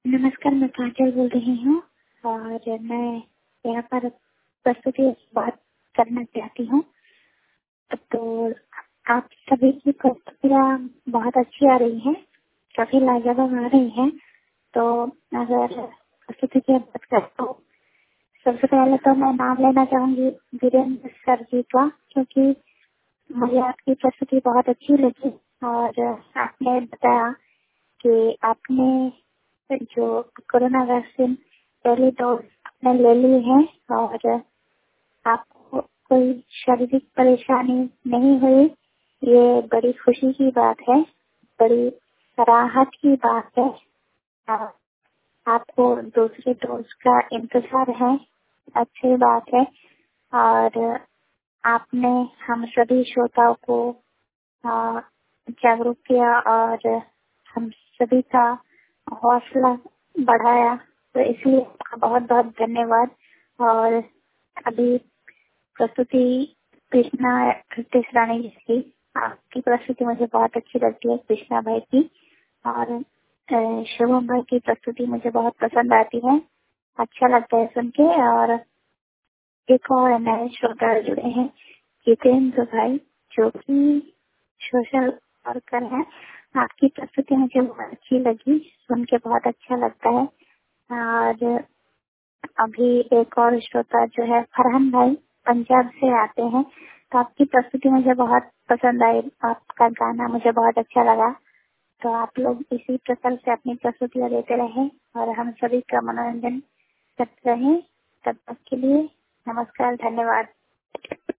नमस्कार, मैं काजल बोल रही हूँ और मैं यहाँ पर प्रस्तुति बात करना चाहती हूँ। तो आप सभी की प्रस्तुतियाँ बहुत अच्छी आ रही हैं, काफी लाजवाब आ रही हैं। तो अगर प्रस्तुति की बात करें तो सबसे पहले तो मैं नाम लेना चाहूंगी वीरेंद्र सर जी का, क्योंकि मुझे आपकी प्रस्तुति बहुत अच्छी लगी और आपने बताया कि आपने जो कोरोना वैक्सीन पहली डोज आपने ले ली है और आपको कोई शारीरिक परेशानी नहीं हुई, ये बड़ी खुशी की बात है, बड़ी राहत की बात है। और आपको दूसरी डोज का इंतजार है, अच्छी बात है। और आपने हम सभी श्रोताओं को जागरूक किया और हम सभी का हौसला बढ़ाया, तो इसलिए आपका बहुत बहुत धन्यवाद। और अभी प्रस्तुति कृष्णा रानी जी की, आपकी प्रस्तुति मुझे बहुत अच्छी लगती है, कृष्णा भाई की। और शुभम भाई की प्रस्तुति मुझे बहुत पसंद आती है, अच्छा लगता है सुन के। और एक और नए श्रोता जुड़े हैं, जितेंद्र भाई, जो कि सोशल वर्कर है। आपकी प्रस्तुति मुझे बहुत अच्छी लगी, सुन के बहुत अच्छा लगता है। और अभी एक और श्रोता जो है फरहान भाई, पंजाब से आते हैं, तो आपकी प्रस्तुति मुझे बहुत पसंद आई, आपका गाना मुझे बहुत अच्छा लगा। तो आप लोग इसी प्रकार से अपनी प्रस्तुतियाँ देते रहे और हम सभी का मनोरंजन करते रहे। तब तक के लिए नमस्कार, धन्यवाद।